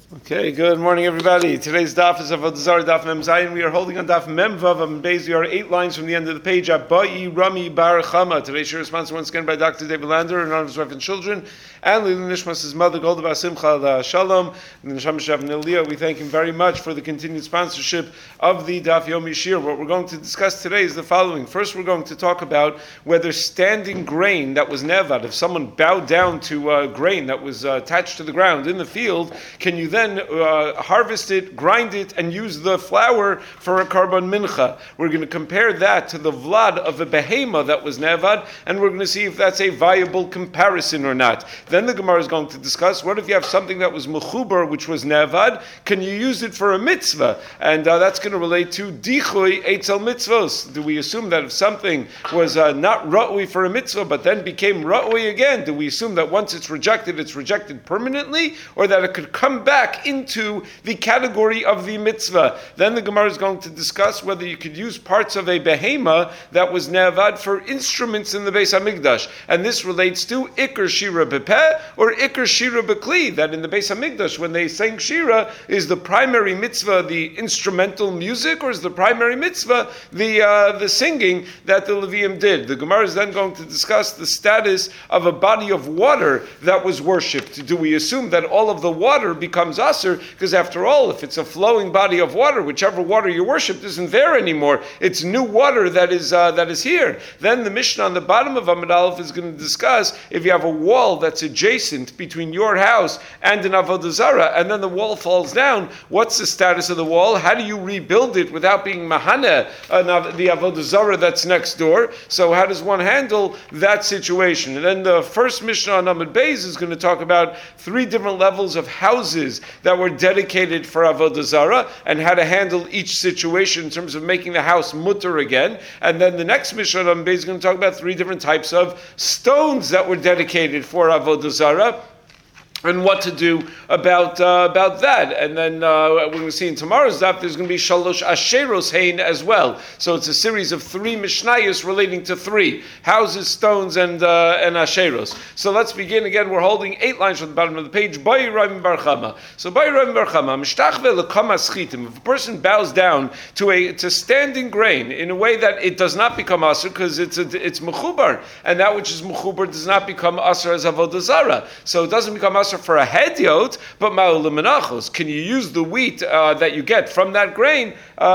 Okay, good morning, everybody. Today's daf is Avodah Zarah, daf Mem Zayin. We are holding on daf Mem Vav Amud Beis. We are 8 lines from the end of the page. Abai Rami Bar Chama. Today's shir response once again by Dr. David Lander in honor of his wife and children, and Lili Nishmas, his mother, Golda Bas Simcha Shalom, and the Neshama Shav Nelia. We thank him very much for the continued sponsorship of the Daf Yomi Shir. What we're going to discuss today is the following. First, we're going to talk about whether standing grain that was nevad, if someone bowed down to grain that was attached to the ground in the field, can you then harvest it, grind it, and use the flour for a karban mincha? We're going to compare that to the vlad of a behema that was nevad, and we're going to see if that's a viable comparison or not. Then the Gemara is going to discuss, what if you have something that was mechubar, which was nevad, can you use it for a mitzvah? And that's going to relate to dichui eitzel mitzvos. Do we assume that if something was not ra'ui for a mitzvah, but then became ra'ui again, do we assume that once it's rejected permanently, or that it could come back into the category of the mitzvah? Then the Gemara is going to discuss whether you could use parts of a behema that was nevad for instruments in the Beis Hamikdash. And this relates to Iker Shira Bepeh or Iker Shira Bekli, that in the Beis Hamikdash, when they sang Shira, is the primary mitzvah the instrumental music, or is the primary mitzvah the singing that the Levium did? The Gemara is then going to discuss the status of a body of water that was worshipped. Do we assume that all of the water becomes aser? Because after all, if it's a flowing body of water, whichever water you worshipped isn't there anymore. It's new water that is here. Then the Mishnah on the bottom of Amud Aleph is going to discuss if you have a wall that's adjacent between your house and an Avodah Zarah, and then the wall falls down, what's the status of the wall? How do you rebuild it without being mahana the Avodah Zarah that's next door? So how does one handle that situation? And then the first Mishnah on Amud Beis is going to talk about 3 different levels of houses that were dedicated for Avodah Zarah, and how to handle each situation in terms of making the house mutter again. And then the next Mishnah on Amud Beis is going to talk about 3 different types of stones that were dedicated for Avodah Zarah, and what to do about that. And then we're going to see in tomorrow's daf, there's going to be Shalosh Asheros Hein as well. So it's a series of 3 Mishnayos relating to 3 houses, stones, and Asheros. So let's begin again. We're holding 8 lines from the bottom of the page. Bai Ravim Bar Chama. So Bai Ravim Bar Chama, Mishtachve Lekama Schitim. If a person bows down to standing grain in a way that it does not become aser, because it's mechubar, and that which is mechubar does not become aser as avodah zarah. So it doesn't become aser for a hediot, but ma'ul menachos. Can you use the wheat that you get from that grain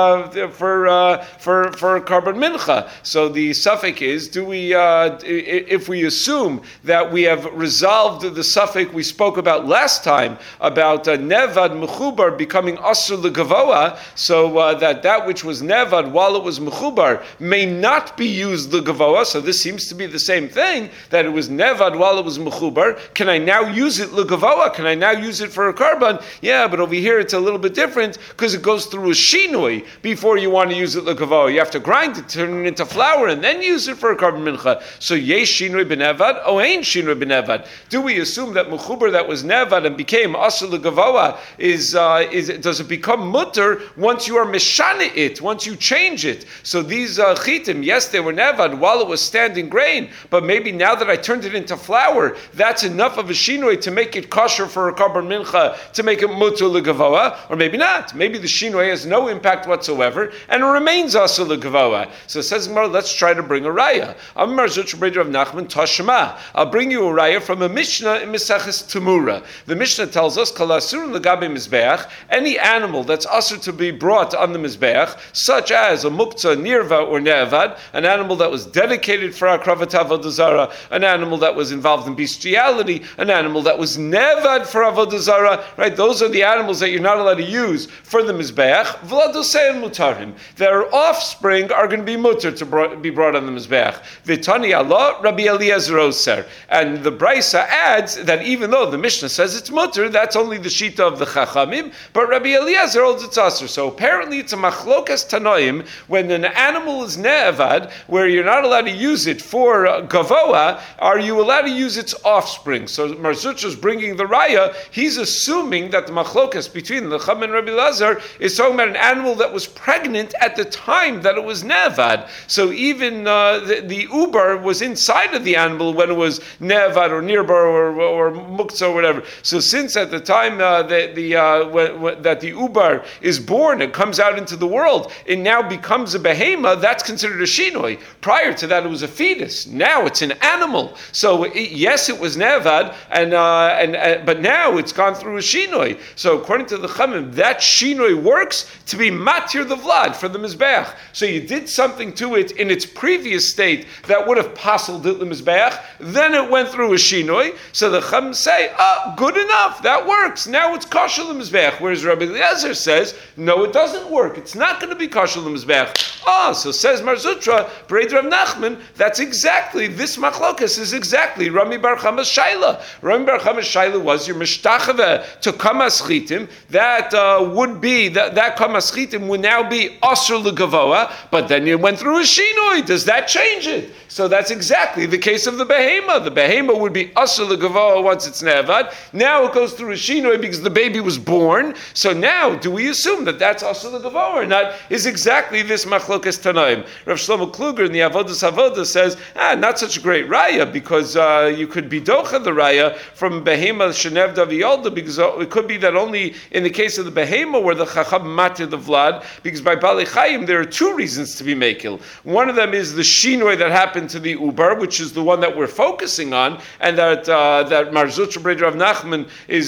for karban mincha? So the suffix is: do we, if we assume that we have resolved the suffix we spoke about last time about nevad mechubar becoming asur legavoa, so that which was nevad while it was mechubar may not be used legavoa. So this seems to be the same thing, that it was nevad while it was mechubar. Can I now use it legavoa? Can I now use it for a karban? Yeah, but over here it's a little bit different because it goes through a shinui before you want to use it legavoa. You have to grind it, turn it into flour, and then use it for a karban mincha. So yesh shinui b'nevad, o ein shinui b'nevad. Do we assume that mechubar that was nevad and became asur legavoa does it become mutter once you are meshana it, once you change it? So these chitim, yes, they were nevad while it was standing grain, but maybe now that I turned it into flour, that's enough of a shinui to make it kosher for a karban mincha, to make it mutter legavoa, or maybe not. Maybe the shinui has no impact whatsoever and it remains asur legavoa. So it says, let's try to bring a raya. I'll bring you a raya from a Mishnah in Meseches Temura. The Mishnah tells us, any animal that's asur to be brought on the mizbeach, such as a muktzah, nirva, or nevad, an animal that was dedicated for akravat avodah zarah, an animal that was involved in bestiality, an animal that was nevad for avodah zarah, right? Those are the animals that you're not allowed to use for the mizbeach. V'ladosei and mutarim. Their offspring are going to be mutar to be brought on the mizbeach. V'tani Allah, Rabbi Eliezer Oser. And the Brisa adds that even though the Mishnah says it's mutar, that's only the shita of the Chachamim, but Rabbi Eliezer holds it's aser. So apparently it's a machlokas tanoim when an animal is ne'avad, where you're not allowed to use it for gavoa, are you allowed to use its offspring? So Marzuch is bringing bringing the raya, he's assuming that the machlokas between the Chum and Rabbi Elazar is talking about an animal that was pregnant at the time that it was nevad. So even the uber was inside of the animal when it was nevad or nirbar or muktzah or whatever. So since at the time that the uber is born and comes out into the world, it now becomes a behema, that's considered a shinoi. Prior to that, it was a fetus. Now it's an animal. So yes, it was nevad, but now it's gone through a shinoi. So according to the Chamim, that shinoi works to be matir the vlad for the mizbeach. So you did something to it in its previous state that would have pasaled it the mizbeach. Then it went through a shinoi. So the Chamim say, good enough, that works. Now it's kosher the mizbeach. Whereas Rabbi Eliezer says, no, it doesn't work. It's not going to be kosher the mizbeach. So says Mar Zutra, Bered Rav Nachman, that's exactly, this machlokas is exactly Rami Bar Chama's shaila. Rami Bar Chama's shaila was your mishtachave to kamas chitim, that would be, that kamas chitim would now be asur legavoa, but then you went through a shinoi. Does that change it? So that's exactly the case of the behema. The behema would be asur legavoa once it's nevad. Now it goes through a shinoi because the baby was born. So now, do we assume that that's asur legavoa or not? Is exactly this machlokas tanaim. Rav Shlomo Kluger in the Avodas Avodah says, not such a great raya because you could be docha the raya from behema shenev daviyolda, because it could be that only in the case of the behema where the chacham matir the vlad, because by Bali Chaim there are two reasons to be makil. One of them is the shinoi that happened to the uber, which is the one that we're focusing on, and that Mar Zutra Bered Rav Nachman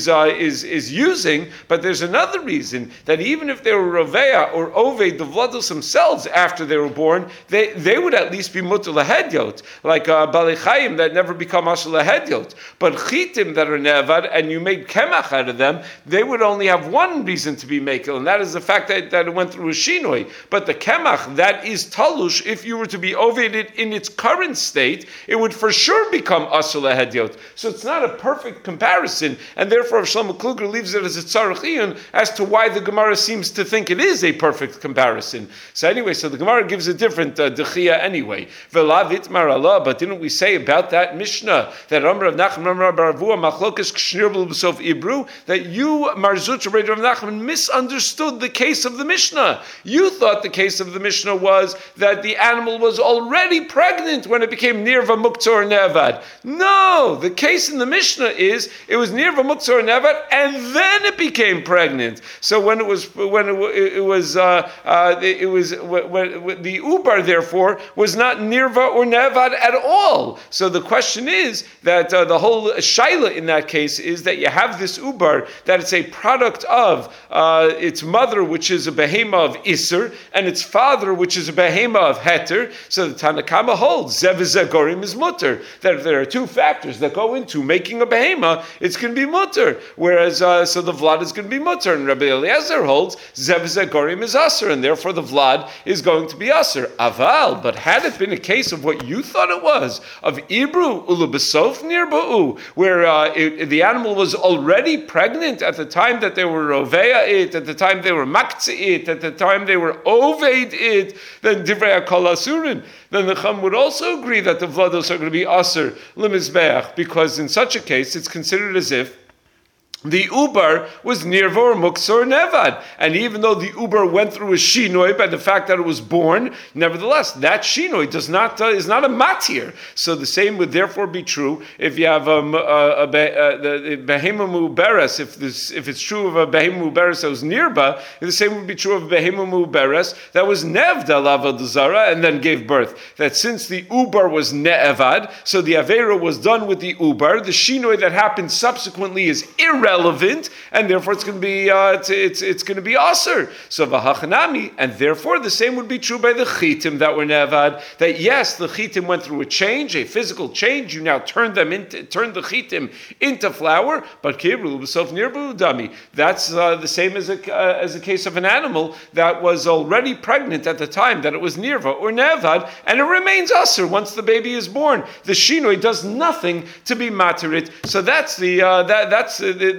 is using. But there's another reason that even if they were roveya or oved the vlados themselves after they were born, they would at least be mutal lahedyot, like Bali Chaim that never become asur lahedyot. But chitim that are nevad and you made kemach out of them, they would only have one reason to be makil, and that is the fact that it went through a shinoi. But the kemach that is talush, if you were to be oved in its current state, it would for sure become asur lahedyot. So it's not a perfect comparison, and therefore Shlomo Kluger leaves it as a tzarich iyun as to why the Gemara seems to think it is a perfect comparison. So anyway, so the Gemara gives a different dechia anyway. Velavit marala, but didn't we say about that Mishnah that Amar Rav Nachman, Amar Bar Avua, Machlokas Kshnirble B'Sof Ibru, that you, Mar Zutra Bered Rav Nachman, misunderstood the case of the Mishnah. You thought the case of the Mishnah was that the animal was already pregnant when it became nirva muktzah or nevad. No, the case in the Mishnah is it was nirva muktzah or nevad, and then it became pregnant. So when the ubar therefore was not nirva or nevad at all. So the question is that the whole shaila in that case is that you have this ubar that it's a product of its mother, which is a behema of iser, and its father, which is a behema of heter. So the Tanakama holds zev gorim is mutter. That if there are two factors that go into making a behema, it's going to be mutter. Whereas so the vlad is going to be mutter, and Rabbi Eliezer holds zev gorim is aser, and therefore the vlad is going to be aser. Aval, but had it been a case of what you thought it was, of ibru ulubesof nirba'u, where the animal was already pregnant at the time that they were roveya it, at the time they were maktzeh it, at the time they were oved it, then divrei hakol asurin. Then the Chum would also agree that the vlados are going to be aser lemizbeach, because in such a case it's considered as if the uber was nirva or muktzah or nevad, and even though the uber went through a shinoi by the fact that it was born, nevertheless that shinoi is not a matir. So the same would therefore be true if you have the behema muberes. If it's true of a behema muberes that was nirba, the same would be true of a behema muberes that was nevda lavaduzara and then gave birth. That since the uber was ne'evad, so the avera was done with the uber, the shinoi that happened subsequently is irrelevant, and therefore it's going to be it's going to be aser. So v'hachanami, and therefore the same would be true by the chitim that were nevad. That yes, the chitim went through a change, a physical change. You now turned the chitim into flour, but kibru b'sof nirbu dami. That's the same as a case of an animal that was already pregnant at the time that it was nirva or nevad, and it remains aser once the baby is born. The shinoi does nothing to be materit. So that's the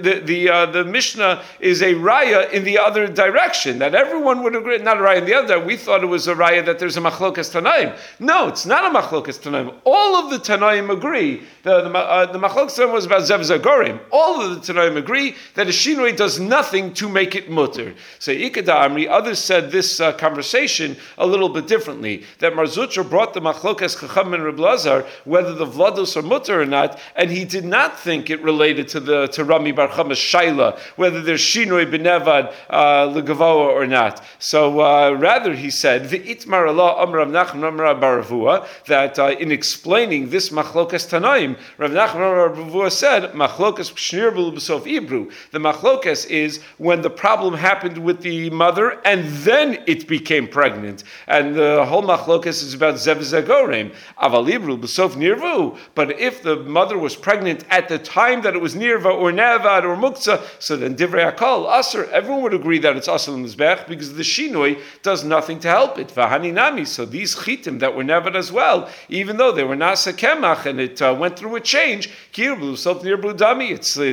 the Mishnah is a raya in the other direction, that everyone would agree, not a raya in the other. We thought it was a raya that there's a machlokas tanaim. No, it's not a machlokas tanaim. All of the tanaim agree. The machlokas tanaim was about zev zagorim. All of the tanaim agree that a shinoi does nothing to make it mutter. So Ikeda Amri, others said this conversation a little bit differently. That Mar Zutra brought the machlokas chacham and Reb Lazar whether the vlados are mutter or not, and he did not think it related to Rami Bar Chama's shaila whether there's shinoi benevad legavoa or not. So rather he said v'itmar Allah Amar Rav Nachman Amar Bar Ravua, that in explaining this machlokas tanaim, Rav Nachman Amar Bar Ravua said machlokas pshnir b'sof ibru. The machlokas is when the problem happened with the mother and then it became pregnant, and the whole machlokas is about zev zagorem aval ibru b'sof nirvu. But if the mother was pregnant at the time that it was nirva or nevad or muktzah, so then divrei akal aser, everyone would agree that it's asr l'mizbech because the shinoi does nothing to help it. V'hani nami, so these chitim that were nevad as well, even though they were nasa kemach and it went through a change, kirbu b'sof nirbu dami,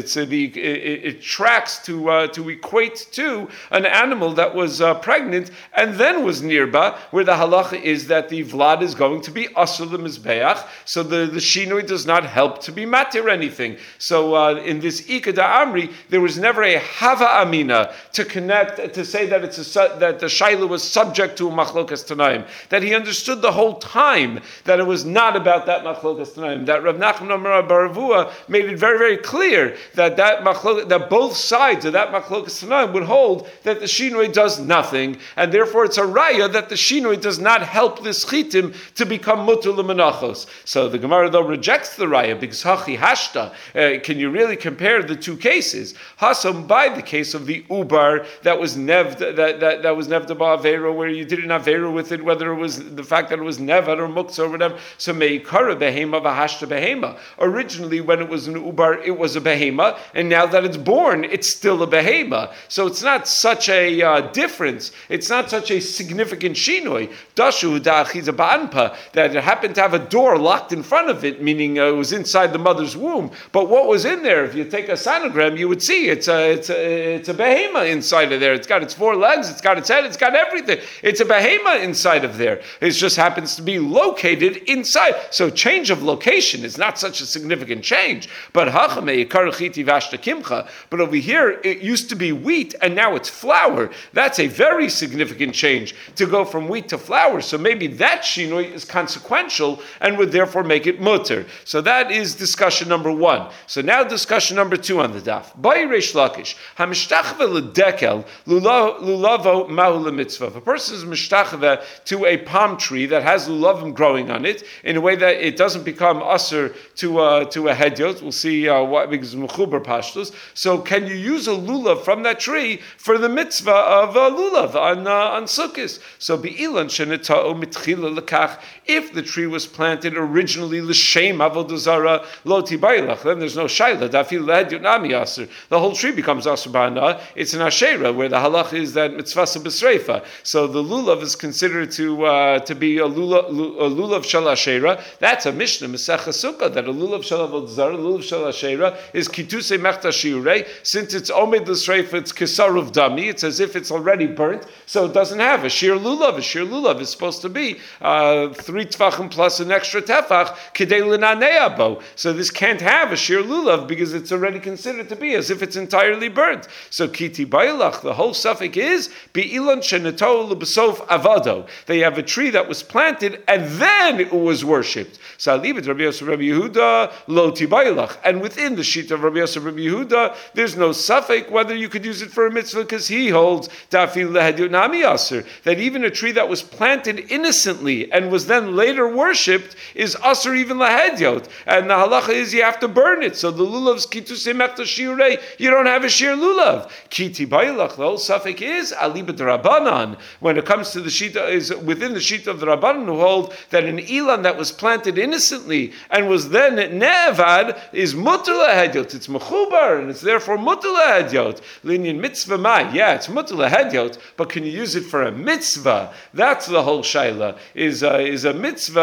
it tracks to equate to an animal that was pregnant and then was nirba, where the halacha is that the vlad is going to be asr l'mizbeach, so the shinoi does not help to be matir anything. So in this Ikeda Amri, there was never a hava amina to connect, to say that that the shaila was subject to a machlokas tanaim, that he understood the whole time that it was not about that machlokas tanaim, that Rav Nachman Amar Bar Ravua made it very, very clear that that both sides of that machlokas tanaim would hold that the shinoi does nothing, and therefore it's a raya that the shinoi does not help this chitim to become mutul l'menachos. So the Gemara though rejects the raya because hachi hashta. Can you really compare the two cases? Hasam by the case of the ubar that was nevd that was nevda ba'avera, where you didn't have avera with it, whether it was the fact that it was nevad or muktzah or whatever. So meikara behema v'hashta behema. Originally, when it was an ubar, it was a behema, and now that it's born, it's still a behema. So it's not such a difference. It's not such a significant shinoi. Dashu da'achiza ba'anpa, that it happened to have a door locked in front of it, meaning it was inside the mother's womb. But what was in there? If you take a sonogram, you would see it's a behema inside of there. It's got its four legs, it's got its head, it's got everything. It's a behema inside of there. It just happens to be located inside. So change of location is not such a significant change. But but over here, it used to be wheat and now it's flour. That's a very significant change to go from wheat to flour. So maybe that shinoi is consequential and would therefore make it mutter. So that is discussion number one. So now discussion number two on the daf. Bai Reish Lakish, hamishtachav ledekel lulavo mahu lemitzvah. If a person is mishtachava to a palm tree that has lulavim growing on it in a way that it doesn't become usher to a hedyot, we'll see why, because mechuber pashtus. So can you use a lulav from that tree for the mitzvah of lulav on Sukkot? So be'ilan sheneta'o mitchila lekach. If the tree was planted originally l'shem avodah zara lo tibaylach, then there's no shaila. Dafil lehedyot nami aser. The whole tree becomes aser ba'ana. It's an asherah where the halach is that mitzvah b'sreifa. So the lulav is considered to be a lulav shel asherah. That's a mishnah Masechah Sukkah, that a lulav shel avodah zara, lulav shel asherah is kitusei mechta shiurei. Since it's omed l'sreifa, it's kisaruv dami. It's as if it's already burnt, so it doesn't have a shir lulav. A shir lulav is supposed to be 3 tefachim plus an extra tefach kidei l'nanei bo. So this can't have a shir lulav because it's already considered to be as if it's entirely burnt. So kiti bailach, the whole suffix is be'ilan sheneto l'besof avado. They have a tree that was planted and then it was worshipped. So alibet Rabbi Yosef Rabbi Yehuda lo tibailach, and within the sheet of Rabbi Yosef Rabbi Yehuda, there's no suffix whether you could use it for a mitzvah, because he holds dafil lehedyot nami aser, that even a tree that was planted innocently and was then later worshipped is aser even lehedyot, and the halacha is you have to burn it. So the lulav's kitusei mechta shiurei, you don't have a shir lulav. Kiti bailach, the whole suffix is alibet rabbanan. When it comes to the sheet, is within the sheet of the rabbanan who hold that an ilan that was planted innocently and was then nevad is mutter lehedyot. It's mechubar and it's therefore mutter lehedyot. Linyan mitzvah mai, yeah, it's mutter lehedyot, but can you use it for a mitzvah? That's the whole shaila. Is a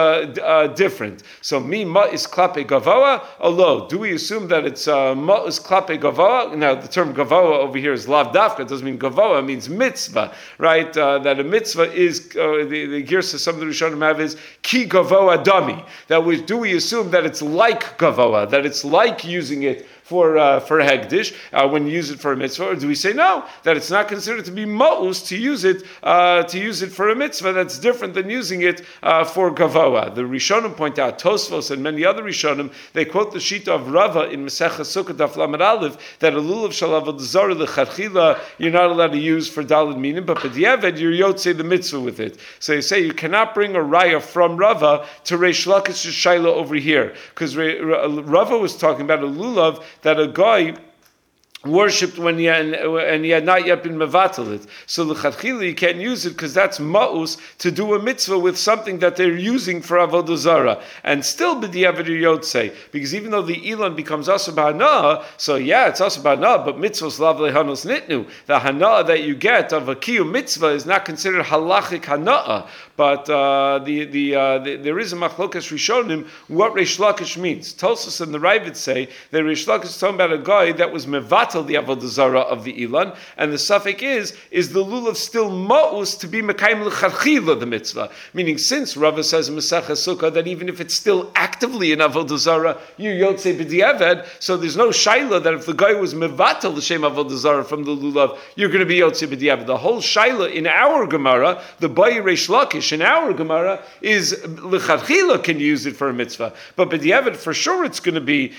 mitzvah different? So mi ma is klape gavoa alo. Do we assume that it's ma is klape chape gavoa. Now the term gavoa over here is lav dafka. It doesn't mean gavoa. It means mitzvah, right? That a mitzvah is the girsa. Some of the Rishonim have is ki gavoa dami. That we assume that it's like gavoa, that it's like using it for hegdish when you use it for a mitzvah, or do we say no, that it's not considered to be ma'us to use it for a mitzvah that's different than using it for gavoa? The Rishonim point out, Tosfos and many other Rishonim, they quote the shita of Rava in Maseches Sukkot Daf Lamed Aleph that a lulav shel avodah zara lechatchila you're not allowed to use for daled minim, but b'diavad you're yotzei the mitzvah with it. So they say you cannot bring a raya from Rava to Reish Lakish's shaila over here, because Rava was talking about a lulav that a guy worshipped when he had not yet been mevatel it. So l'chadchila you can't use it because that's ma'us to do a mitzvah with something that they're using for avodah zara. And still b'diavad yotzei, because even though the ilan becomes asa b'hana'ah, so yeah, it's asa b'hana'ah, but mitzvahs lav lehanos nitnu. The hana'ah that you get of a kiyum mitzvah is not considered halachic hana'ah. But there is a machlokas rishonim what Reish Lakish means. Tosfos and the Ravid say that Reish Lakish is talking about a guy that was mevatel the avodah zara of the ilan, and the suffix is the lulav still ma'us to be mekayim l'chadchila the mitzvah? Meaning, since Rava says in Maseches Sukkah that even if it's still actively in avodah zara, you yotzei b'diavad, so there's no shaila that if the guy was mevatel the shem avodah zara from the lulav, you're going to be yotzei b'diavad. The whole shaila in our Gemara, the Bayi Reish Lakish in our Gemara is l'chadchila can use it for a mitzvah, but b'diavad for sure it's going to be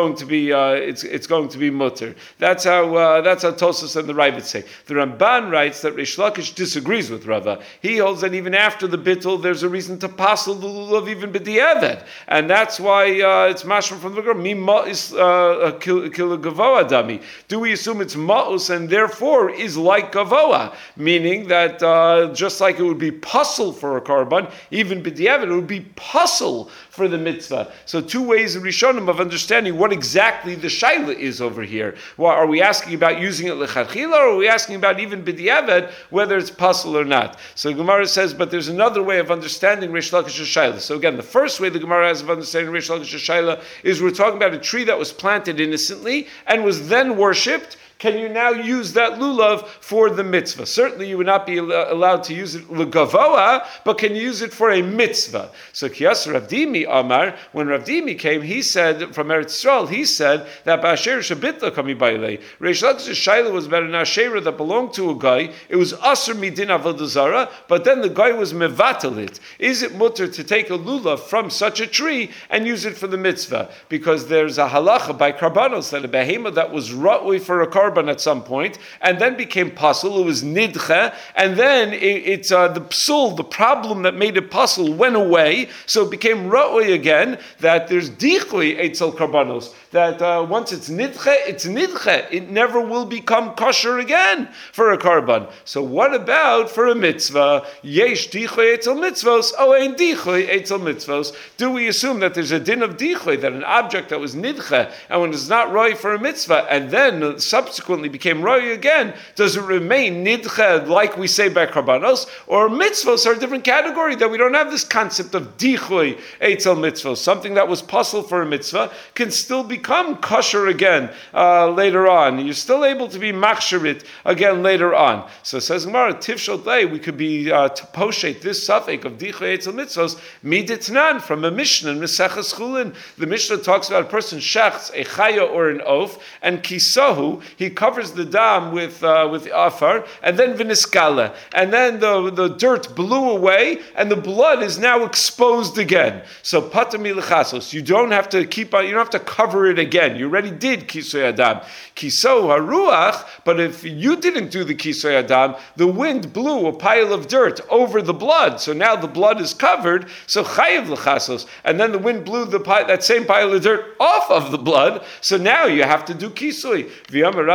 mutter. That's how Tosfos and the Ravid say. The Ramban writes that Reish Lakish disagrees with Rava. He holds that even after the bittul, there's a reason to passel the lulav even b'diavad, and that's why it's mashma from the Gemara. Mi ma'is kila gavoa dami. Do we assume it's ma'us and therefore is like gavoa, meaning that just like it would be puzzle for a korban, even b'diavad it would be puzzle for the mitzvah. So two ways of Rishonim of understanding what exactly the shaila is over here. Well, are we asking about using it lechatchila, or are we asking about even b'diavad whether it's puzzle or not? So Gemara says, but there's another way of understanding Reish Lakish's shaila. So again, the first way the Gemara has of understanding Reish Lakish's shaila is we're talking about a tree that was planted innocently and was then worshipped. Can you now use that lulav for the mitzvah? Certainly you would not be allowed to use it l'gavoa, but can you use it for a mitzvah? So Kiyas Rav Dimi Amar, when Rav Dimi came, he said, from Eretz Yisrael, he said that Ba'asher Shabitla Kami Bailei. Reish Lakish's shaila was about an Asherah that belonged to a guy. It was Asr Midin Avodah Zara, but then the guy was mevatel it. Is it mutter to take a lulav from such a tree and use it for the mitzvah? Because there's a halacha by karbanos that a behemah that was ra'ui for a korban at some point, and then became pasul. It was nidche, and then it's the psul, the problem that made it pasul, went away, so it became ra'oi again. That there's dichui etzel karbanos. That once it's nidche, it never will become kosher again for a korban. So what about for a mitzvah? Yesh dichui etzel mitzvos, ein dichui etzel mitzvos. Do we assume that there's a din of dichui, that an object that was nidche and when it's not roi for a mitzvah and then subsequently became roi again, does it remain nidche like we say by karbanos, or mitzvos are a different category, that we don't have this concept of dichui etzel mitzvos? Something that was puzzle for a mitzvah can still become kosher again later on. You're still able to be machsherit again later on. So it says Gemara, Tifshot Lei, we could be to poshet this suffix of dichui etzel mitzvos miditnan from a Mishnah in Maseches Chulin. The Mishnah talks about a person shechts a chaya or an oaf, and kisahu, he covers the dam with afar, and then viniskala, and then the dirt blew away, and the blood is now exposed again. So patami lechasos, you don't have to cover it again. You already did kisoy adam, kiso haruach. But if you didn't do the kisoy adam, the wind blew a pile of dirt over the blood, so now the blood is covered. So chayiv lechasos, and then the wind blew that same pile of dirt off of the blood. So now you have to do kisoy. V'yamar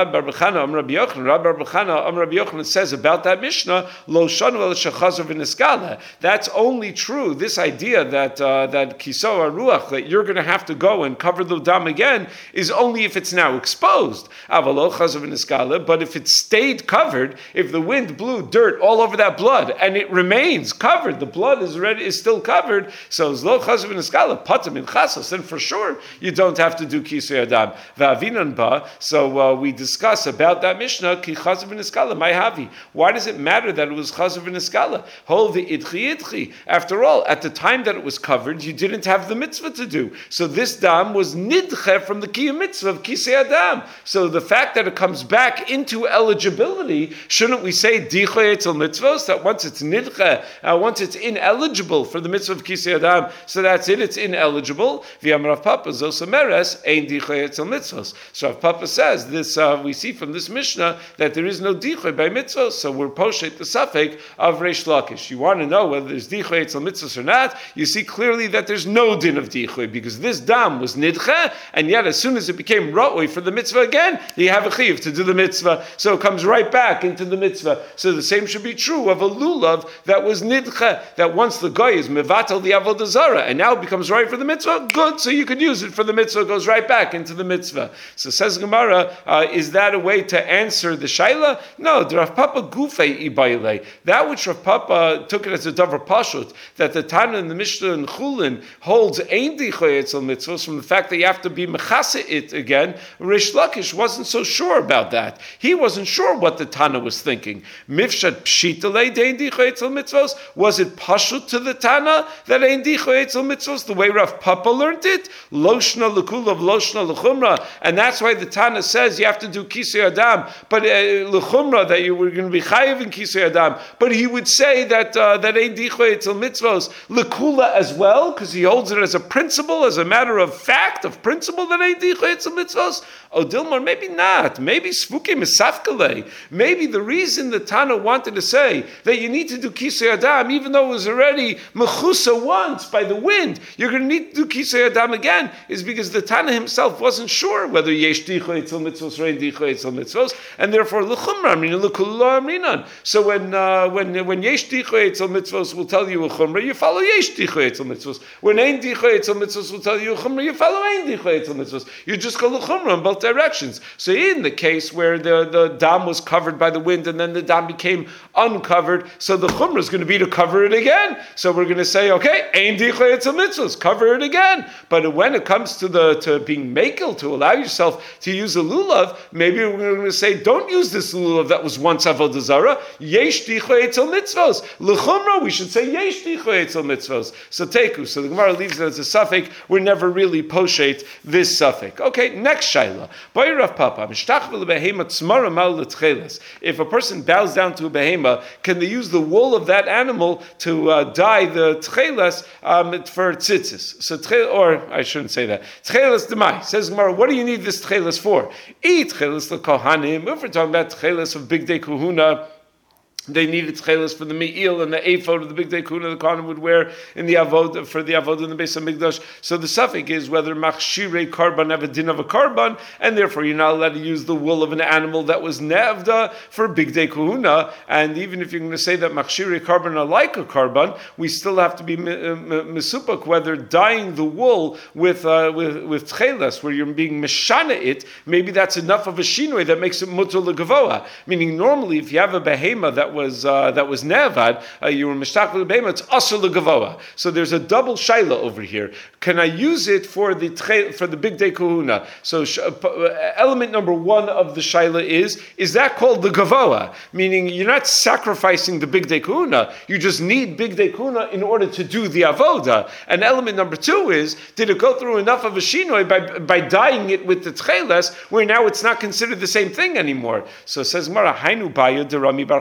Rab Bar Bechana Rabbi Yochanan. Rab Bar Bechana Rabbi Yochanan says about that Mishnah, Lo Shanu El Shechazer V'Niskala. That's only true. This idea that Kiso Aruach, that you're going to have to go and cover the dam again, is only if it's now exposed. Avalo Chazer V'Niskala. But if it stayed covered, if the wind blew dirt all over that blood and it remains covered, the blood is still covered. So Lo Chazer V'Niskala Patam in Chasos, then for sure you don't have to do Kiso Adam. Va'avinan ba. So we discuss about that Mishnah, Ki Chazer V'Niskala Mai Havi. Why does it matter that it was Chazer V'Niskala? Hold the idchi. After all, at the time that it was covered, you didn't have the mitzvah to do. So this dam was nidche from the kiyum mitzvah of kisei adam. So the fact that it comes back into eligibility, shouldn't we say diche etzel mitzvos, that once it's nidche, once it's ineligible for the mitzvah of kisei adam, so that's it, it's ineligible. V'yam Rav Papa zosameres ein diche etzel mitzvos. So Rav Papa says this. We see from this Mishnah that there is no diche by mitzvos. So we're poshet the suffix of Reish Lakish. You want to know whether there's diche etzel mitzvos or not? You see clearly that there's no din of diche, because this dam was nidche, and yet as soon as it became ra'oi for the mitzvah again, you have a chiyuv to do the mitzvah, so it comes right back into the mitzvah. So the same should be true of a lulav that was nidche, that once the guy is mevatel the avodah zara, and now it becomes right for the mitzvah, good, so you could use it for the mitzvah, it goes right back into the mitzvah. So says Gemara, is that a way to answer the shaila? No, the Rav Papa gufei ibayle. That which Rav Papa took it as a davar pashut, that the Tana in the Mishnah in Chulin holds ein dichei etzel mitzvos from the fact that you have to be mechase it again. Rish Lakish wasn't so sure about that. He wasn't sure what the Tana was thinking. Mifshat pshitale ein dichei etzel mitzvos. Was it pashut to the Tana that ein dichei etzel mitzvos the way Rav Papa learned it? Loshna lekulav loshna lechumra, and that's why the Tana says you have to do kisei adam, but lechumra that you were going to be chayiv in kisei adam. But he would say that ein dichei etzel mitzvos lekula as well, because he holds it as a principle, as a matter of fact, of principle, that ain't dichei etzel mitzvos. Oh, Dilmar, maybe not. Maybe sfukim misafkale. Maybe the reason the Tana wanted to say that you need to do kisei adam, even though it was already mechusa once by the wind, you're going to need to do kisei adam again, is because the Tana himself wasn't sure whether yesh dichei etzel mitzvos or ain't dichei etzel mitzvos, and therefore l'chumra amrinan l'kula amrinan. So when yesh dichei etzel mitzvos will tell you a chumra, you follow yesh dichei etzel mitzvos. When ein dichei etzel mitzvos will tell you a chumra, you follow ein dichei etzel mitzvos. You just go l'chumra in both directions. So in the case where the dam was covered by the wind and then the dam became uncovered, so the chumra is going to be to cover it again. So we're going to say, okay, ein dichei etzel mitzvos, cover it again. But when it comes to being makel, to allow yourself to use a lulav, maybe we're going to say, don't use this lulav that was once avodah zara. Yesh dichei etzel mitzvos. L'chumra, we should say yesh dichei etzel mitzvos. So teku. So the Gemara leaves it as a suffix. We're never really poshet this suffix. Okay, next shaila. If a person bows down to a behema, can they use the wool of that animal to dye the tchelas for tzitzis? So or I shouldn't say that. Tchelas demai. Says Gemara, what do you need this tchelas for? Eat tchelas l'kohanim. If we're talking about tchelas of big day kahuna, they needed tchelas for the me'il and the ephod of the big day kuna the Kohanim would wear in the avodah, for the avodah in the Beis HaMikdash. So the suffix is whether machshirei karban have a din of a karban, and therefore you're not allowed to use the wool of an animal that was nevda for big day kahuna. And even if you're going to say that machshirei karban are like a karban, we still have to be mesupak whether dyeing the wool with tchelas, where you're being meshana it, maybe that's enough of a shinoi that makes it mutar legavoa. Meaning normally if you have a behema that was nevad, you were mishtach l'beima, it's asur l'gavoa. So there's a double shaila over here. Can I use it for the big day kahuna? So element number one of the shaila is that called the gavoa? Meaning you're not sacrificing the big day kahuna. You just need big day kahuna in order to do the avoda. And element number two is, did it go through enough of a shinoi by dyeing it with the tcheles, where now it's not considered the same thing anymore? So it says Mara Hainu Baya de Rami Bar Chama.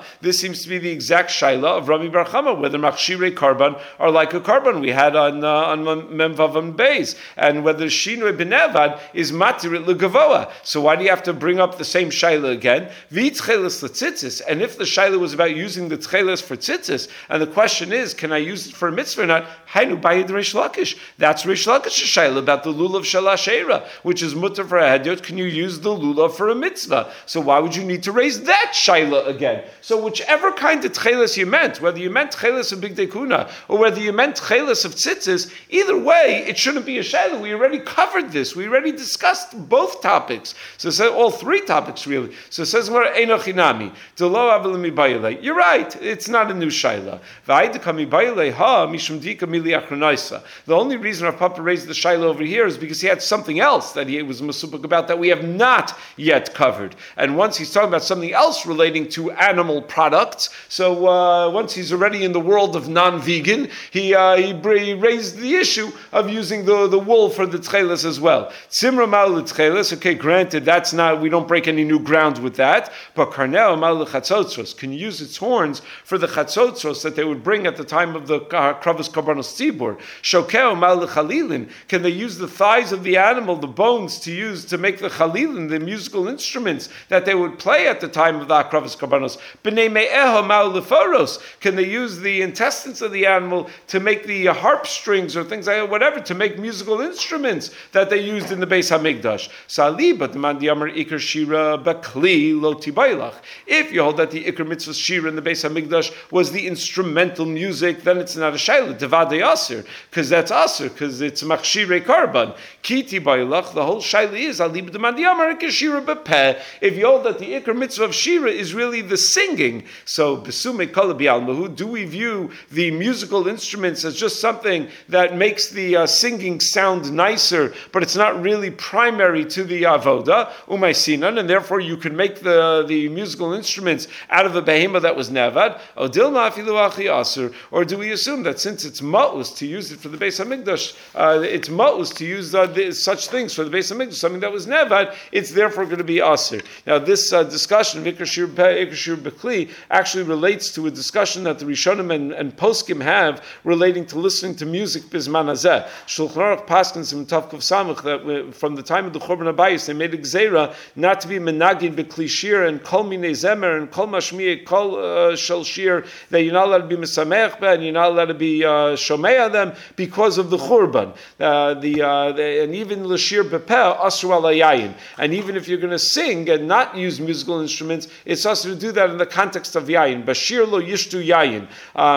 This seems to be the exact shaila of Rami Bar Chama, whether machshirei karban are like a karban we had on Mem Vav and Beis, and whether shinui b'nevad is matirit legavoa. So why do you have to bring up the same shaila again? V'itchelis letzitzis, and if the shaila was about using the tchelis for tzitzis, and the question is, can I use it for a mitzvah or not? Hainu bayid Reish Lakish. That's Reish Lakish's shaila about the lulav shalash eira, which is mutter for a hedyot. Can you use the lulav for a mitzvah? So why would you need to raise that shaila again? So whichever kind of tchelis you meant, whether you meant tchelis of big dekuna or whether you meant tchelis of tzitzis, either way, it shouldn't be a shaila. We already covered this. We already discussed both topics. So it says all three topics really. So it says you're right. It's not a new shaila. The only reason our Papa raised the shaila over here is because he had something else that he was masupuk about that we have not yet covered. And once he's talking about something else relating to animal products, so once he's already in the world of non-vegan, he raised the issue of using the wool for the tchelis as well. Tzimra mal tchelis, okay, granted, that's not, we don't break any new ground with that, but karneo mal chatzotzros, can use its horns for the chatzotzros that they would bring at the time of the kravas karbanos tzibur. Shokeo mal chalilin, can they use the thighs of the animal, the bones, to use to make the chalilin, the musical instruments that they would play at the time of the kravas karbanos? B'nei me'eho mal leforos, can they use the intestines of the animal to make the harp strings or things like that, whatever, to make musical instruments that they used in the Beis Hamikdash? Sali, but the man diamar ikar shira bakli lo tibaylach. If you hold that the ikar mitzvah shira in the Beis Hamikdash was the instrumental music, then it's not a shayla devadei aser, because that's aser, because it's machshirei karban. Ki tibaylach, the whole shayla is ali but the man diamar ikar shira bepeh. If you hold that the ikar mitzvah of shira is really the singing, so besume kol bialmahu, do we view the musical instruments as just something that makes the singing sound nicer, but it's not really primary to the avoda, umaysinan, and therefore you can make the musical instruments out of a behema that was nevad, or do we assume that since it's ma'us to use it for the Beis Hamikdash, it's ma'us to use such things for the Beis Hamikdash, something that was nevad, it's therefore going to be aser. Now this discussion of Ikar Shir Bekli actually relates to a discussion that the Rishonim and Poskim have relating to listening to music bisman hazeh. Shulchan Aruch paskins in Tavkuf Samach that from the time of the Churban Abayis they made a gzeira not to be menagin bekli shir and kol minei zemer and kol mashmiya kol shel shir, that you're not allowed to be mesamech and you're not allowed to be shomea them because of the Churban. And even l'shir bepeh asur al hayayin. And even if you're going to sing and not use musical instruments, it's also to do that in the context of yayin. Bashir lo yishtu yayin.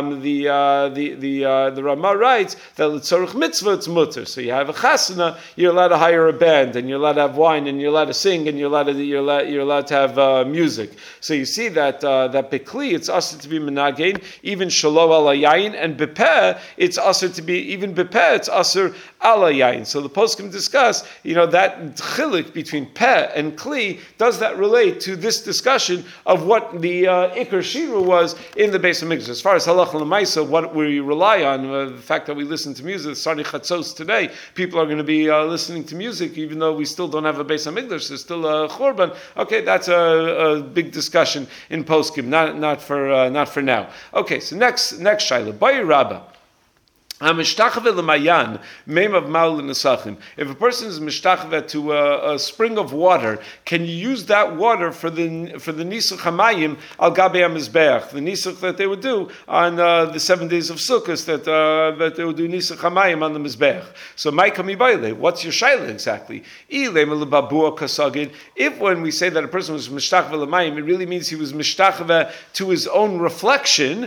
The Ramah writes that l'tzorich mitzvah it's mutter. So you have a chasana, you're allowed to hire a band, and you're allowed to have wine, and you're allowed to sing, and you're allowed to have music. So you see that bekli it's also to be menagein, even shalo al hayayin, and bepeh it's also to be even bepeh it's also al hayayin. So the poskim discuss, that chilik between peh and kli, does that relate to this discussion of what the ikar shira was in the Beis Hamikdash? As far as halacha l'maisa, what we rely on, the fact that we listen to music, Sari Chatzos today, people are going to be listening to music, even though we still don't have a Beis Hamikdash, there's still a Churban. Okay, that's a big discussion in poskim, not for now. Okay, so next shaila, Bayi Rabbah. If a person is mishtachve to a spring of water, can you use that water for the nisuch hamayim al gabe hamizbeach, the nisuch that they would do on the 7 days of Sukkot, that they would do nisuch hamayim on the mizbeach? So what's your shaila exactly? If when we say that a person was mishtachve l'mayim, it really means he was mishtachve to his own reflection.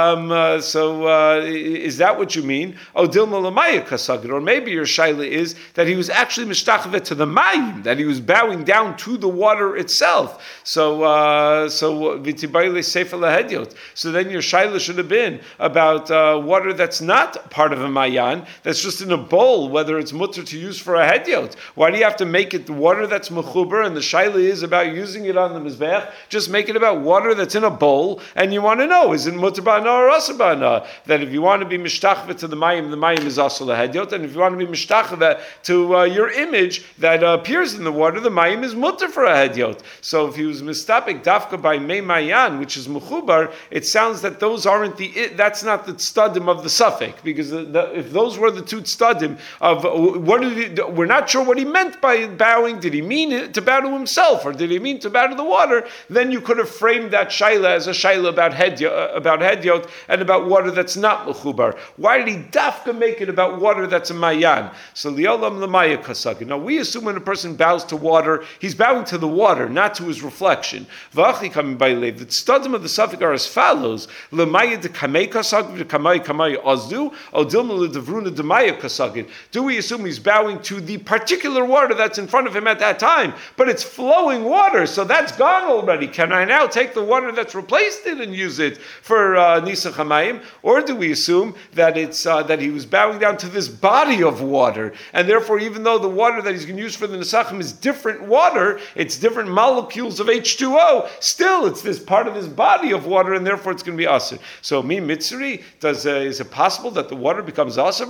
Is that what you mean? Or maybe your shaila is that he was actually mishtachvet to the mayim, that he was bowing down to the water itself. So then your shaila should have been about water that's not part of a mayan, that's just in a bowl, whether it's mutter to use for a hedyot. Why do you have to make it water that's mechuber, and the shaila is about using it on the mizbech? Just make it about water that's in a bowl, and you want to know, is it mutter ba'ana or asur ba'ana? That if you want to be mishtachvet to into the mayim is also lahediot. And if you want to be mishtachava to your image that appears in the water, the mayim is mutter for a hediot. So if he was mistapik dafka by mei mayan, which is mechubar, it sounds that those aren't that's not the tzadim of the suffix, because if those were the two tzadim of we're not sure what he meant by bowing. Did he mean to bow to himself, or did he mean to bow to the water? Then you could have framed that shaila as a shaila about hediot and about water that's not mechubar. Why did he dafka make it about water that's a mayan? So liolam lemaya kasagin. Now we assume when a person bows to water, he's bowing to the water, not to his reflection. V'achi coming by lev. The tzadim of the suffix are as follows: lemaya de kamei kasagin, de kamei ozdu, odilma ledevruna demaya kasagin. Do we assume he's bowing to the particular water that's in front of him at that time? But it's flowing water, so that's gone already. Can I now take the water that's replaced it and use it for Nisa Chamayim? Or do we assume that it's that he was bowing down to this body of water, and therefore even though the water that he's going to use for the Nesachim is different water, it's different molecules of H2O, still it's this part of his body of water, and therefore it's going to be Asr. So mi mitzri, is it possible that the water becomes Asr?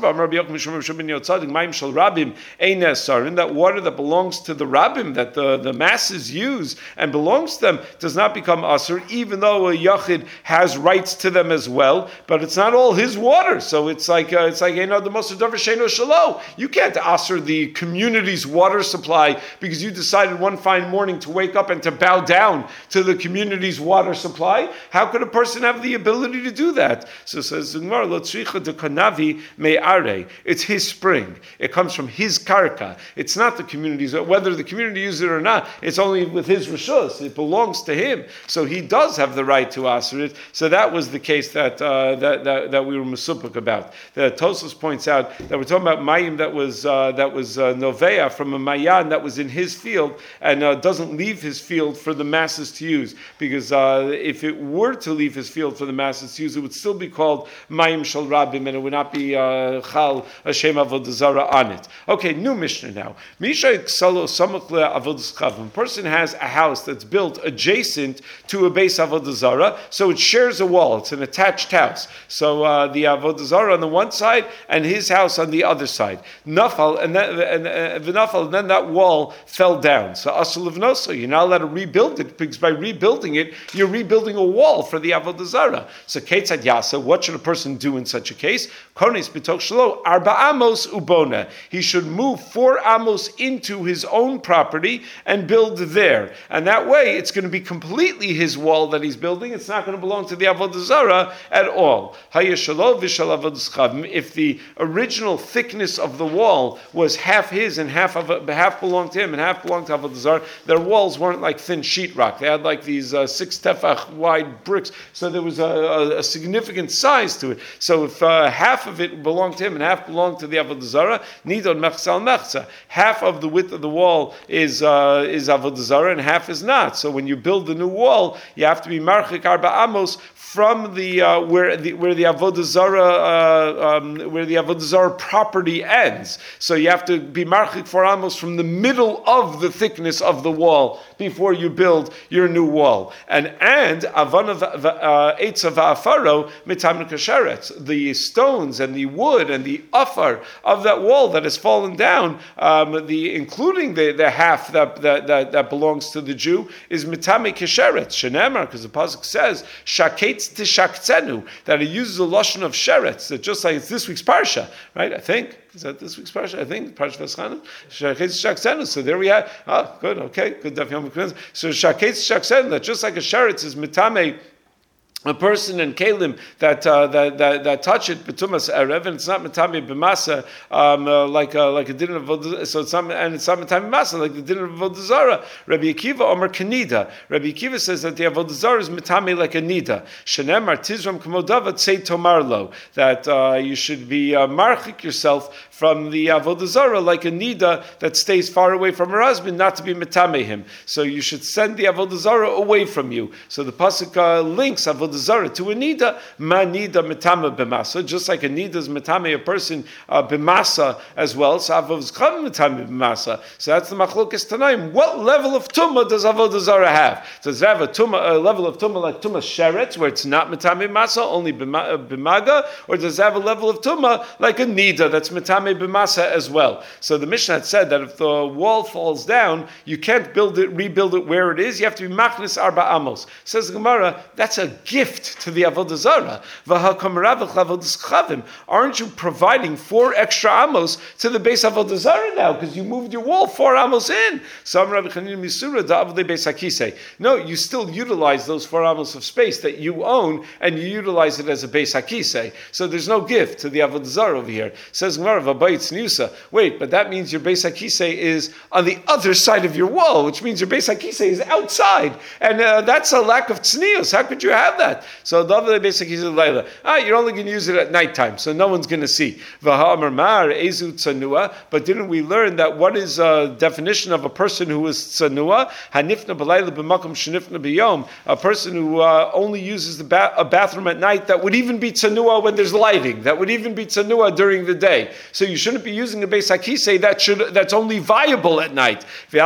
That water that belongs to the Rabbim, that the masses use and belongs to them, does not become Asr, even though a Yachid has rights to them as well, but it's not all his water. So it's like the most Shalo. You can't Asr the community's water supply because you decided one fine morning to wake up and to bow down to the community's water supply. How could a person have the ability to do that? So it says, it's his spring. It comes from his karka. It's not the community's, whether the community uses it or not, it's only with his rishus. It belongs to him. So he does have the right to asr it. So that was the case that we were mesupik about. The Tosfos points out that we're talking about mayim that was novea from a mayan that was in his field and doesn't leave his field for the masses to use, because if it were to leave his field for the masses to use, it would still be called mayim shel rabim, and it would not be chal Hashem avodah zara on it. Okay, new Mishnah now. Misha ksalo samach le'avodas chav. A person has a house that's built adjacent to a base avodah zara, so it shares a wall. It's an attached house. So the avodah zara on the one side and his house on the other side. Nafal, and then that wall fell down. So asur levnoso, you're not allowed to rebuild it, because by rebuilding it, you're rebuilding a wall for the avodah zara. So ketzad yasa, what should a person do in such a case? Konis b'tok shelo arba amos ubona. He should move 4 amos into his own property and build there. And that way, it's going to be completely his wall that he's building. It's not going to belong to the avodah zara at all. If the original thickness of the wall was half his and half belonged to him and half belonged to avodah zara, their walls weren't like thin sheetrock. They had like these 6 tefach wide bricks, so there was a significant size to it. So if half of it belonged to him and half belonged to the avodah zara, nidon mechsal mechza. Half of the width of the wall is avodah zara and half is not. So when you build the new wall, you have to be marchik arba amos from the where the avodah zara property ends. So you have to be marchik 4 amos from the middle of the thickness of the wall before you build your new wall. And avanav eitzav afaro mitam kasheretz, the stones and the wood and the afar of that wall that has fallen down, including the half that belongs to the Jew, is mitame kasheretz shenemar, because the pasuk says shaketz tishaktzenu, that it uses a lashon of sheretz, that just like it's this week's parsha, right? I think. Is that this week's parsha? I think Parsha V'eschanan. Shaketz Shaksenu. So there we have. Oh, good. Okay, good. So Shaketz Shaksenu. That just like a sheretz is mitame, a person and kalim that touch it betumas erev, and it's not mitami b'masa like a din of avodah. So it's not mitami b'masa like the din of avodah zara. Rabbi Akiva Omer Kanida. Rabbi Akiva says that the avodah zara is mitami like a nida. Shenemar tizram k'modava tzei tomarlo, that you should be marchik yourself from the avodah zara like a nida that stays far away from her husband, not to be mitame him. So you should send the avodah zara away from you. So the pasuk links avodah avodah zarah to a nida. Ma nida metame b'masa, just like a nida is metame a person b'masa as well. So avodah zarah metame b'masa. So that's the machlokas tanaim. What level of tumah does avodah zarah have? Does it have a level of tumah like tumah sheretz, where it's not metame b'masa, only b'maga, or does it have a level of tumah like a nida that's metame b'masa as well? So the Mishnah had said that if the wall falls down, you can't rebuild it where it is. You have to be machnis arba amos. Says the Gemara, that's a gift to the avodah zarah. Aren't you providing 4 extra amos to the base avodah zarah now because you moved your wall 4 amos in? No, you still utilize those 4 amos of space that you own, and you utilize it as a base hakisei. So there's no gift to the avodah zarah over here. Says Gemara, wait, but that means your base hakisei is on the other side of your wall, which means your base hakisei is outside, and that's a lack of tznius. How could you have that? So the other base hakisei leila. You're only going to use it at nighttime, so no one's going to see. But didn't we learn that what is a definition of a person who is tzanua? Hanifna b'layla b'makom shenifna b'yom. A person who only uses a bathroom at night that would even be tzanua when there's lighting. That would even be tzanua during the day. So you shouldn't be using a beis hakisei that's only viable at night.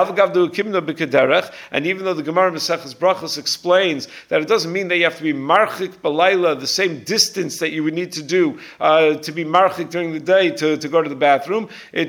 And even though the Gemara Maseches Brachos explains that it doesn't mean that you have to be marchik b'layla, the same distance that you would need to do to be marchik during the day to go to the bathroom. It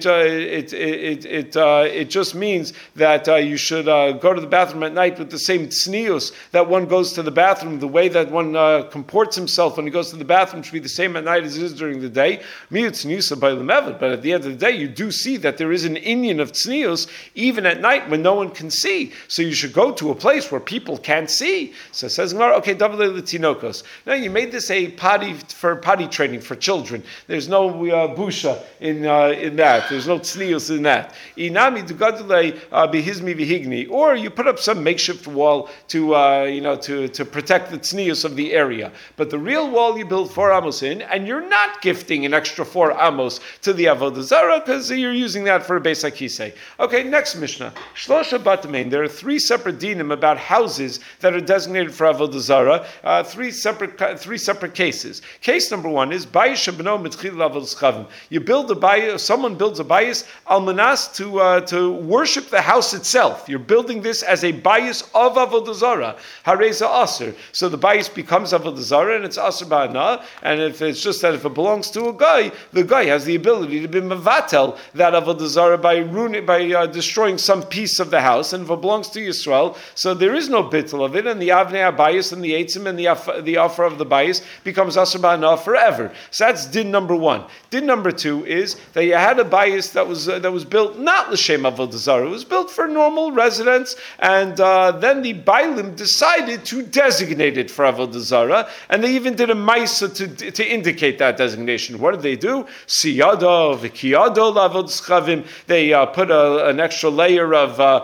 just means that you should go to the bathroom at night with the same tznius that one goes to the bathroom. The way that one comports himself when he goes to the bathroom should be the same at night as it is during the day. But at the end of the day, you do see that there is an inyan of tznius even at night when no one can see. So you should go to a place where people can't see. So it says, okay, tinokos. Now you made this a potty training for children. There's no busha in that. There's no tznius in that. Inami dugadule bihizmi vihigni. Or you put up some makeshift wall to protect the tznius of the area. But the real wall you build 4 amos in, and you're not gifting an extra 4 amos to the avodah zarah because you're using that for a beis hakisei. Okay, next Mishnah. Shlosha batamain. There are 3 separate dinim about houses that are designated for avodah zarah. 3 separate cases. Case number 1 is bayis shabno mitchil avodas chavim. You build a bayis. Someone builds a bayis almanas to worship the house itself. You're building this as a bayis of avodah zarah. Hareza aser. So the bayis becomes avodah zarah and it's aser ba'ana. And if it's just that if it belongs to a guy, the guy has the ability to be mevatel that avodah zarah by destroying some piece of the house. And if it belongs to Yisrael, so there is no bittul of it, and the avnei abayis and the eitzim and the offer of the bayis becomes aser ba'ana forever. So that's din number 1. Din number 2 is that you had a bayis that was built not l'shem avodah zarah. It was built for normal residents, and then the bailim decided to designate it for avodah zarah, and they even did a maisa to indicate that designation. What did they do? Siyado v'kiyado lavodas chavim. They put an extra layer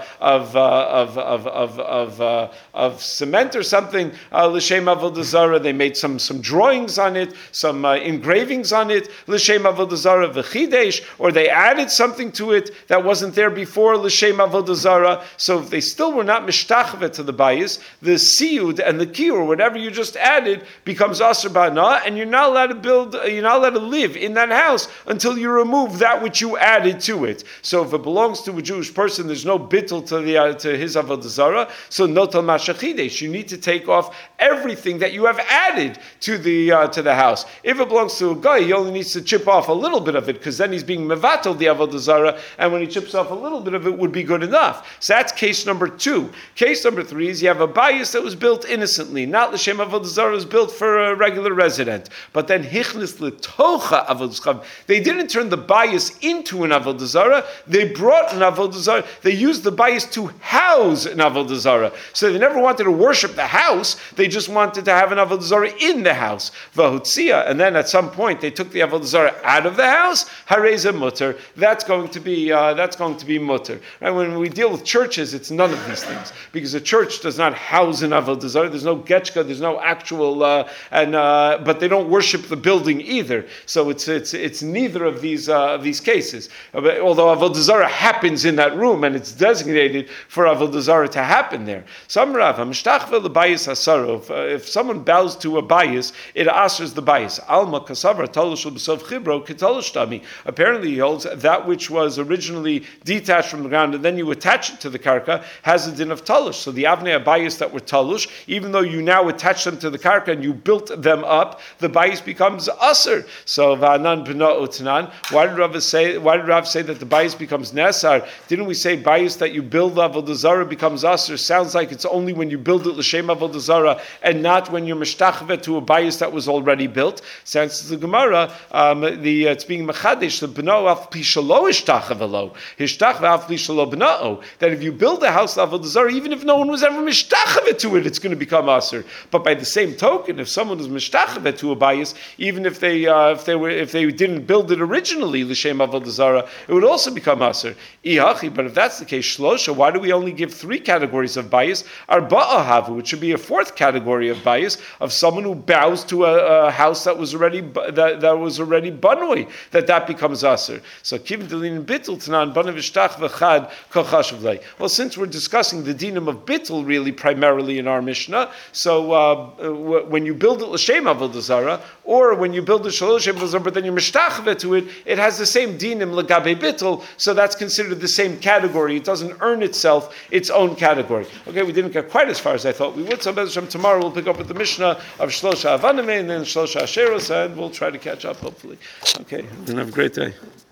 of cement or something l'shem avodah zarah. They made some drawings on it, some engravings on it l'shem avodah zarah v'chidesh, or they added something to it that wasn't there before l'shem avodah zarah. So if they still were not mishtachvet to the bayis, the siyud and the kiyur, whatever you just added, becomes aser ba'ana, and you're not allowed to build. You're not allowed to live in that house until you remove that which you added to it. So if it belongs to a Jewish person, there's no bittul to his avodah zarah. So notal mashachidesh. You need to take off everything that you have added to the house. If it belongs to a guy, he only needs to chip off a little bit of it, because then he's being mevatel the avodah zarah, and when he chips off a little bit of it, would be good enough. So that's case number 2. Case number 3 is you have a bayis that was built innocently, not l'shem avodah zarah, was built for a regular resident, but then hichnis l'tocha avodah zarah. They didn't turn the bayis into an avodah zarah. They brought an avodah zarah. They used the bayis to house an avodah zarah. So they never wanted to worship the house. They just wanted to have an avodah zarah in the house. Vahutzia, and then at some point they took the avodah zarah out of the house. Hareza mutter. That's going to be mutter. Right? When we deal with churches, it's none of these things, because a church does not house an avodah zarah. There's no getchka. There's no actual but they don't worship the building either. So it's neither of these cases. Although avodah zarah happens in that room and it's designated for avodah zarah to happen there. Some Rav Mishtachvel l'bayis hasarov if someone bows to a bias, it asers the bias. Alma kasavar talushul b'sov chibro kitalush tami. Apparently, he holds that which was originally detached from the ground and then you attach it to the karka has a din of talush. So the avnei abayis that were talush, even though you now attach them to the karka and you built them up, the bias becomes aser. So va'anan b'na utanan. Why did Rav say that the bias becomes nesar? Didn't we say bias that you build avodah zarah becomes aser? Sounds like it's only when you build it l'shem avodah zarah and not when you're mishtachvet to a bias that was already built. Since the Gemara, it's being mechadesh the b'no af pi shelo ishtachvelo hishtachve af pi shelo b'no, that if you build a house avodah zarah, even if no one was ever mishtachvet to it, it's going to become aser. But by the same token, if someone was mishtachvet to a bias, even if they didn't build it originally l'shem avodah zarah, it would also become aser. Ihachi, but if that's the case, shlosha, why do we only give three categories of bias? Arba'a havu, which should be a fourth category of bias, of someone who bows to a house that was already banoi, that becomes aser. So kivin delin bittul tanan banav ishtach v'chad kochashav lei. Well, since we're discussing the dinam of bittul really primarily in our Mishnah, so when you build it l'shem avodah zarah, or when you build it shalosh avodah zarah, but then you're mishtachve to it, it has the same dinim legabe bittul, so that's considered the same category. It doesn't earn itself its own category. Okay, we didn't get quite as far as I thought we would, so tomorrow we'll pick up with the Mishnah of Shlosha Avanime and then Shlosha Asheros, and we'll try to catch up, hopefully. Okay, and have a great day.